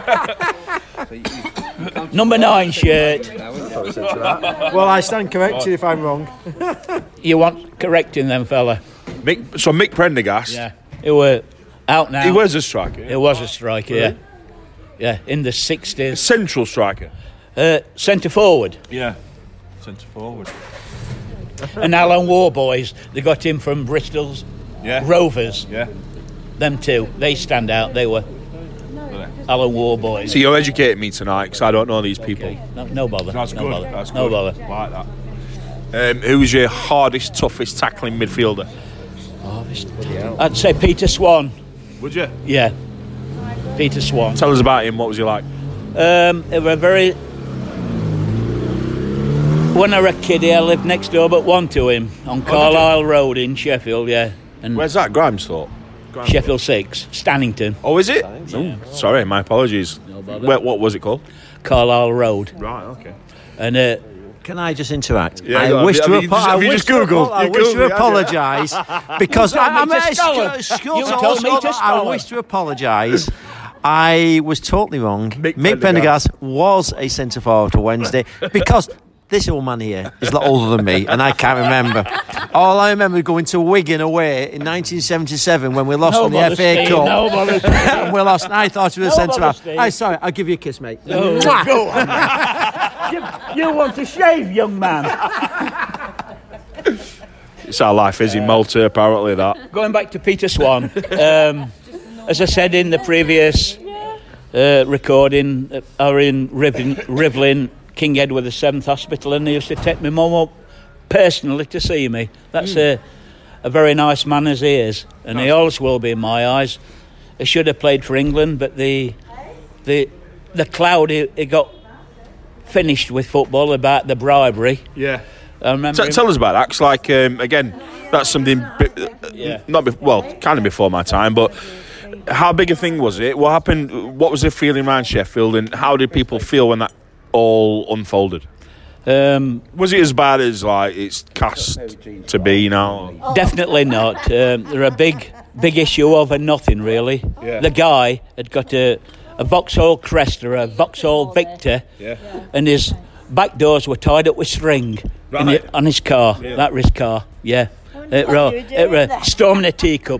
Number 9 shirt. Well, I stand corrected if I'm wrong. You want correcting them, fella? Mick Prendergast. Yeah. He were out now. He was a striker. He was a striker, yeah. Yeah, in the 60s. Central striker. Centre forward. Yeah, centre forward. And Alan Warboys, they got him from Bristol's Rovers. Yeah. Them two, they stand out. They were Alan Warboys. So you're educating me tonight because I don't know these people. Okay. No bother. That's no good. Bother. That's no good. bother. I like that. Who was your hardest, toughest tackling midfielder? I'd say Peter Swan. Would you? Yeah, Peter Swan. Tell us about him. What was he like? They were very. When I was a kid, I lived next door but one to him on Carlisle Road in Sheffield. Yeah. And where's that? Grimesthorpe. Sheffield 6, Stannington. Oh, is it? Yeah. Oh, sorry, my apologies. No bother. What was it called? Carlisle Road. Right. Okay. And can I just interact? Yeah, I wish to apologise because I wish to apologise. I was totally wrong. Mick Pendergast was a centre forward for Wednesday because this old man here is a lot older than me and I can't remember. All I remember going to Wigan away in 1977 when we lost on the FA Cup. And we lost, and I thought it was a centre half. Sorry, I'll give you a kiss, mate. Oh, go on. You want to shave, young man? It's our life, is in Malta, apparently, that. Going back to Peter Swan, as I said in the previous recording, I was in Rivlin, King Edward VII Hospital, and they used to take my mum up personally to see me. That's a very nice man as he is, and he always will be in my eyes. He should have played for England, but the cloud he got finished with football about the bribery. Yeah. I remember Tell us about that, 'cause again, that's something kind of before my time, but how big a thing was it? What happened? What was the feeling around Sheffield, and how did people feel when that all unfolded? Was it as bad as it's cast to be now? Definitely not. They're a big issue over nothing, really. Yeah. The guy had got a Vauxhall Cresta, a Vauxhall Victor, and his back doors were tied up with string on his car. Yeah. That was his car, yeah. It was storming a teacup.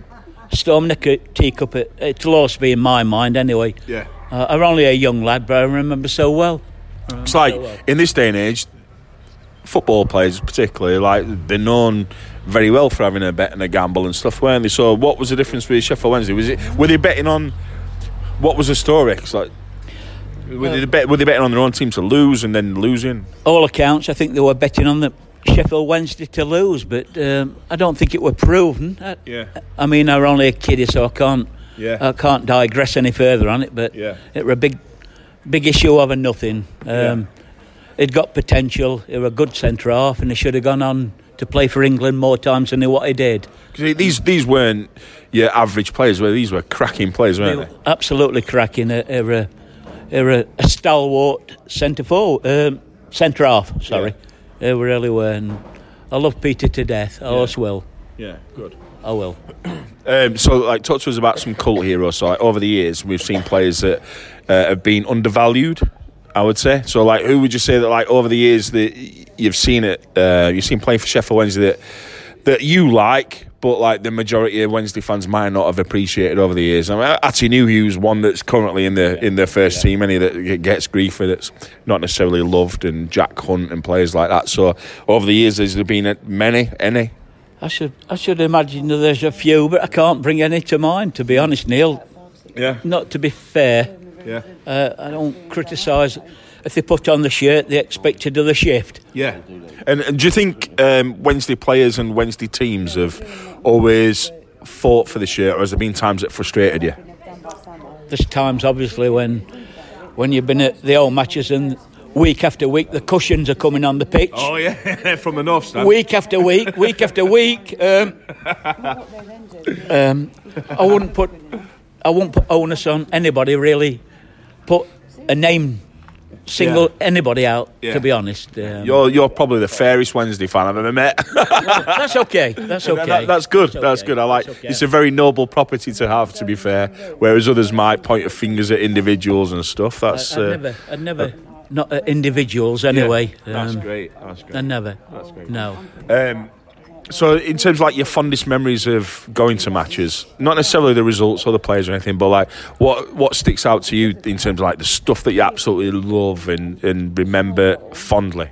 It'll always be in my mind anyway. Yeah. I'm only a young lad, but I remember so well. It's in this day and age, football players particularly, they're known very well for having a bet and a gamble and stuff, weren't they? So what was the difference with Sheffield Wednesday? Were they betting on, what was the story? Were they betting on their own team to lose and then losing? All accounts, I think they were betting on the Sheffield Wednesday to lose, but I don't think it were proven. I mean, I was only a kiddie, so I can't digress any further on it, but it was a big issue over nothing. He'd got potential. He was a good centre half, and he should have gone on to play for England more times than what he did. These weren't your average players, these were cracking players, weren't they? Absolutely cracking. They were a stalwart centre half. Sorry, they really were. And I love Peter to death. I always will. Yeah, good. I will. Talk to us about some cult heroes. So, over the years, we've seen players that have been undervalued, I would say. So, who would you say that, over the years that you've seen playing for Sheffield Wednesday that you like, but the majority of Wednesday fans might not have appreciated over the years? I mean, Atty Newhugh's one that's currently in the first team, any that gets grief for that's not necessarily loved, and Jack Hunt and players like that. So, over the years, has there been any? I should imagine that there's a few, but I can't bring any to mind, to be honest, Neil. Yeah. Not to be fair. Yeah. I don't criticise. If they put on the shirt, they expect to do the shift. Yeah. And do you think Wednesday players and Wednesday teams have always fought for the shirt, or has there been times that frustrated you? There's times, obviously, when you've been at the old matches and week after week the cushions are coming on the pitch. Oh yeah, from the north stand. Week after week. I wouldn't put onus on anybody, really. Put a name, single anybody out. To be honest, you're probably the fairest Wednesday fan I've ever met. That's okay. That's okay. That's good. That's good. I like. It's a very noble property to have. To be fair, whereas others might point fingers at individuals and stuff. That's. I'd never. Not individuals, anyway. That's great. I never. That's great. No. So, in terms of like your fondest memories of going to matches, not necessarily the results or the players or anything, but like what sticks out to you in terms of like the stuff that you absolutely love and remember fondly?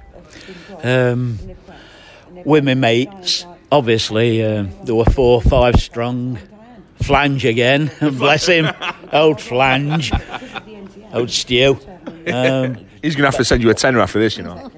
With my mates, obviously, there were 4 or 5 strong. Flange again, bless him, old Flange, old Stew. He's going to have to send you a tenner after this, you know.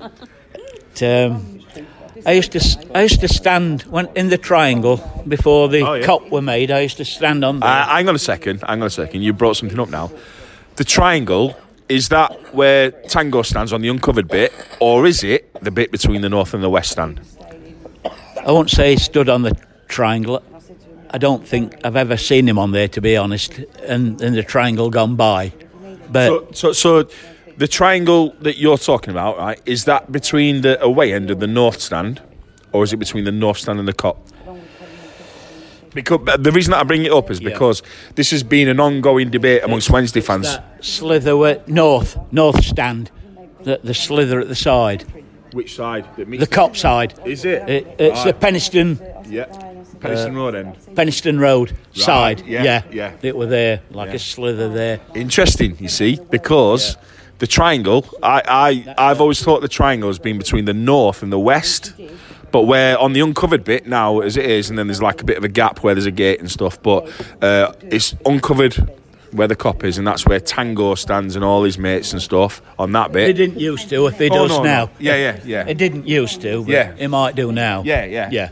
I used to stand when in the triangle before the cop were made. I used to stand on there. Hang on a second. You brought something up now. The triangle, is that where Tango stands on the uncovered bit, or is it the bit between the north and the west stand? I won't say he stood on the triangle. I don't think I've ever seen him on there, to be honest, and the triangle gone by. But so the triangle that you're talking about, right, is that between the away end and the north stand, or is it between the north stand and the cop? Because the reason that I bring it up is because this has been an ongoing debate amongst Wednesday fans. Slither north stand, the slither at the side. Which side? The cop side. Is it? It's the Penistone. Yeah. Penistone Road end. Penistone Road side. Yeah. It were there, like a slither there. Interesting, you see, because the triangle, I've always thought the triangle has been between the north and the west, but where on the uncovered bit now, as it is, and then there's like a bit of a gap where there's a gate and stuff, but it's uncovered where the cop is, and that's where Tango stands and all his mates and stuff on that bit. He didn't used to, if he does now. Yeah. He didn't used to, but he might do now. Yeah.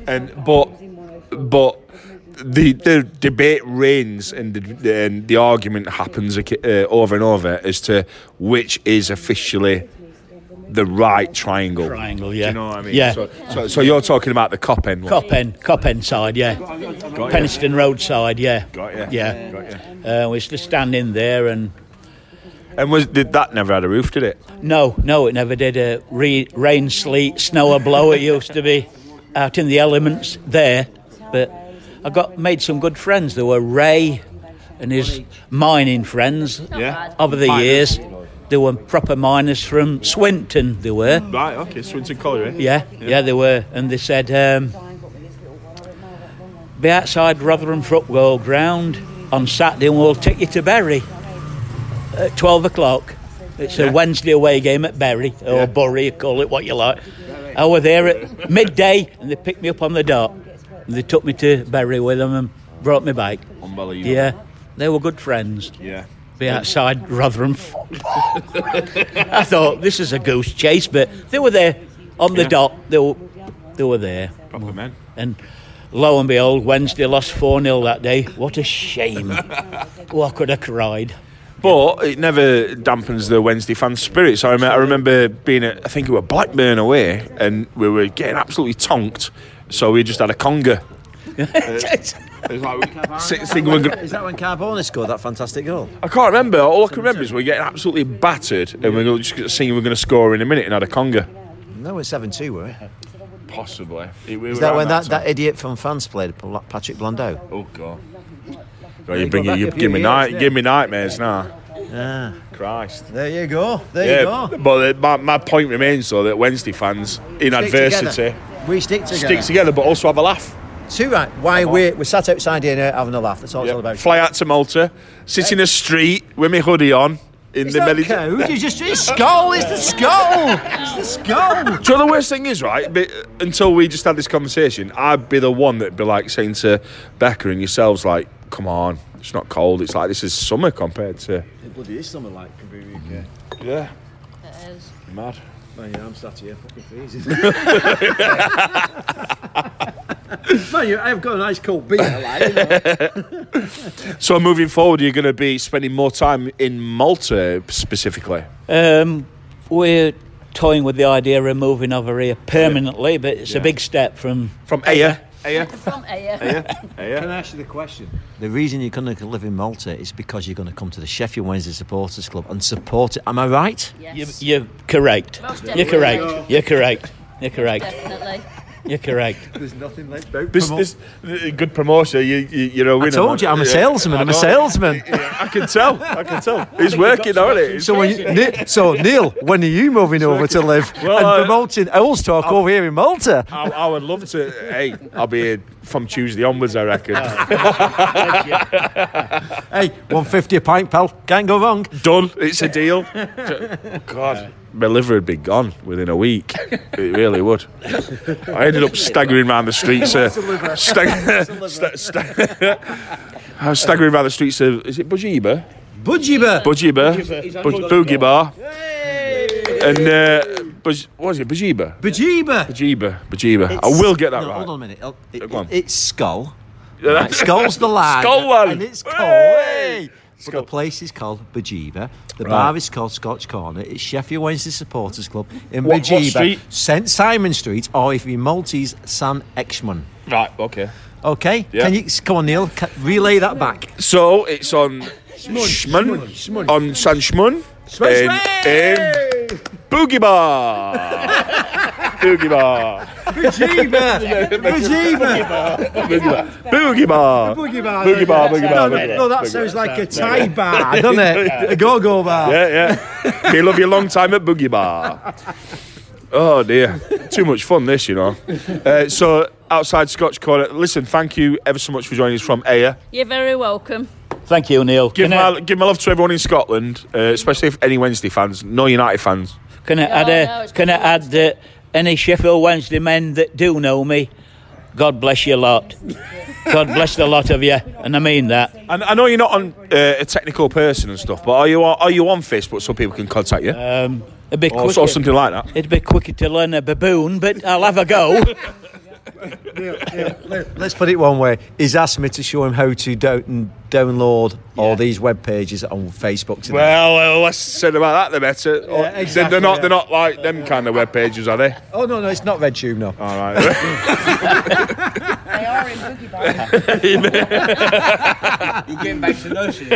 But the debate reigns and the argument happens over and over as to which is officially the right triangle. Triangle, yeah. Do you know what I mean? Yeah. So you're talking about the cop end one? Cop end side, yeah. Penistone Road side, yeah. Got you. Yeah. Got you. We used to stand in there and did that never had a roof, did it? No, it never did. Rain, sleet, snow or blow, it used to be out in the elements there. But I made some good friends. There were Ray and his mining friends over the years. There were proper miners from Swinton, there were. Right, okay, Swinton Colliery. Yeah, they were. And they said, be outside Rotherham Football Ground on Saturday and we'll take you to Bury at 12 o'clock. It's a Wednesday away game at Bury, or Bury, call it what you like. I was there at midday and they picked me up on the dot. And they took me to Bury with them and brought me back. Unbelievable. Yeah, they were good friends. Yeah. Be outside Rotherham. I thought, this is a goose chase, but they were there on the dot. They were there. Proper men. And lo and behold, Wednesday lost 4-0 that day. What a shame. I could have cried. But it never dampens the Wednesday fan spirit. So I remember being at, I think it was Blackburn away, and we were getting absolutely tonked. So we just had a conga. Is that when Carbone scored that fantastic goal? I can't remember. All I can remember is we were getting absolutely battered, and we were just saying we're going to score in a minute and had a conga. No, it's 7-2, were we? Possibly. Is that when that idiot from France played, Patrick Blondeau? Oh God! You give me nightmares now. Ah, Christ! There you go. There you go. But my point remains though that Wednesday fans in adversity, we stick together, but also have a laugh. Too right. Why we're sat outside here now having a laugh. That's all it's all about. Fly out to Malta, sit in a street with my hoodie on. In the Mediterranean. It's skull. It's the skull. It's the skull. Do you know the worst thing is, right? Until we just had this conversation, I'd be the one that'd be like saying to Becca and yourselves, like, "Come on, it's not cold. It's like this is summer compared to." It bloody is summer, like Caboose UK. Yeah. It is. Mad. Well, yeah, I'm sat here fucking freezing. Man, I've got a nice cold beer. So moving forward, you're going to be spending more time in Malta specifically? We're toying with the idea of moving over here permanently, but it's a big step from Aya. From Aya. Can I ask you the question? The reason you're going to live in Malta is because you're going to come to the Sheffield Wednesday Supporters Club and support it. Am I right? Yes. You're correct. You're correct. Definitely. You're correct. There's nothing left about This good promotion. You're a winner. I told you, I'm a salesman. I'm a salesman. I can tell. It's working, isn't it? So Neil, when are you moving over to live and promoting Owls Talk over here in Malta? I would love to. Hey, I'll be here from Tuesday onwards, I reckon. Hey, $1.50 a pint, pal. Can't go wrong. Done. It's a deal. God, my liver would be gone within a week. It really would. I ended up staggering around the streets. I was staggering around the streets of, is it Bujiba? Bujiba. Boogie Bar. And what was it? Bujiba. I will get that right. Hold on a minute. It's Skull. Right. Skull's the lad. Skull one. And it's called. Hey! But the place is called Bujiba. The bar is called Scotch Corner. It's Sheffield Wednesday Supporters Club in What Bujiba. street? St Simon Street, or if you're Maltese, San Exmon. Right, okay. Okay? Yeah. Can you come on, Neil? Relay that back. So it's on Shmun. On San Shmun. In Boogie Bar. Boogie Bar. No, that sounds like a Thai bar, doesn't it? A go-go bar. Yeah. You love your long time at Boogie Bar. Oh dear, too much fun this, you know. So outside Scotch Corner, listen, thank you ever so much for joining us from Aya. You're very welcome. Thank you, Neil. Give my love to everyone in Scotland, especially if any Wednesday fans, no United fans. Can I add that any Sheffield Wednesday men that do know me, God bless you lot. God bless the lot of you, and I mean that. And I know you're not a technical person and stuff, but are you on Facebook so people can contact you? A bit quicker, or something like that. It'd be quicker to learn a baboon, but I'll have a go. Let's put it one way. He's asked me to show him how to download all these web pages on Facebook today. Well, less said about that, the better. Yeah, exactly, They're not like them kind of web pages, are they? Oh no, it's not RedTube, no. All right. They are in Boogie Bar. You're getting back to notion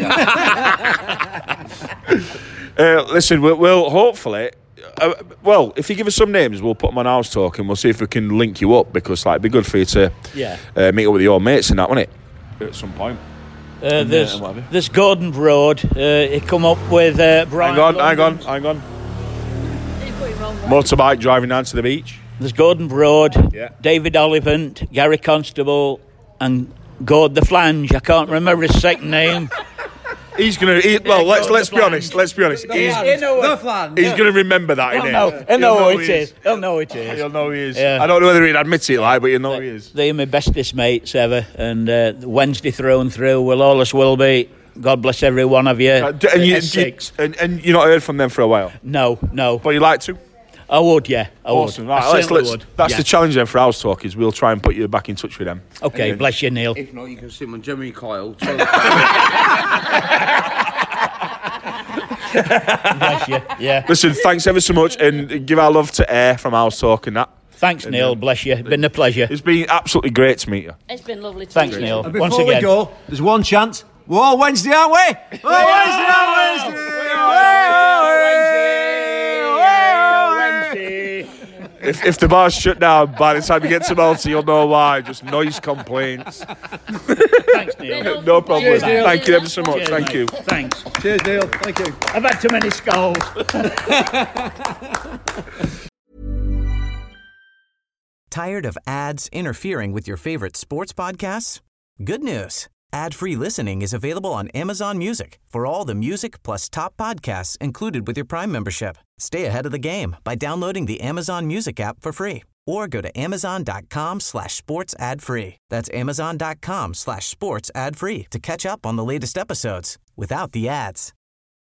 again. Listen, we'll hopefully. If you give us some names, we'll put them on House Talk and we'll see if we can link you up, because it'd be good for you to meet up with your mates and that, wouldn't it? At some point. There's Gordon Broad. He come up with Brian. Hang on. Motorbike driving down to the beach. There's Gordon Broad, David Oliphant, Gary Constable, and Gord the Flange. I can't remember his second name. He's gonna. Let's be honest. He's gonna remember that. He'll know who it is. He'll know it is. He'll know he is. Yeah. I don't know whether he'd admit it, but he'll know he is. They're my bestest mates ever, and Wednesday through and through will be. God bless every one of you. And you're not heard from them for a while. No. But you like to? I would, yeah. Awesome. I certainly would. That's the challenge then for House Talk, is we'll try and put you back in touch with them. Okay, bless you, Neil. If not, you can see him on Jeremy Kyle. Bless you, yeah. Listen, thanks ever so much, and give our love to Air from House Talk and that. Thanks, Neil. Bless you. It's been a pleasure. It's been absolutely great to meet you. It's been lovely to Thanks, meet Neil. you. And before we go, there's one chance. We're all Wednesday, aren't we? We're all Wednesday, aren't we? If the bar's shut down, by the time you get to Malta, you'll know why. Just noise complaints. Thanks, Neil. No problem. Cheers, Neil. Thank you ever so much. Cheers, Thank mate. you. Thanks. Cheers, Neil. Thank you. I've had too many skulls. Tired of ads interfering with your favorite sports podcasts? Good news. Ad-free listening is available on Amazon Music for all the music plus top podcasts included with your Prime membership. Stay ahead of the game by downloading the Amazon Music app for free or go to amazon.com/sports ad free. That's amazon.com/sports ad free to catch up on the latest episodes without the ads.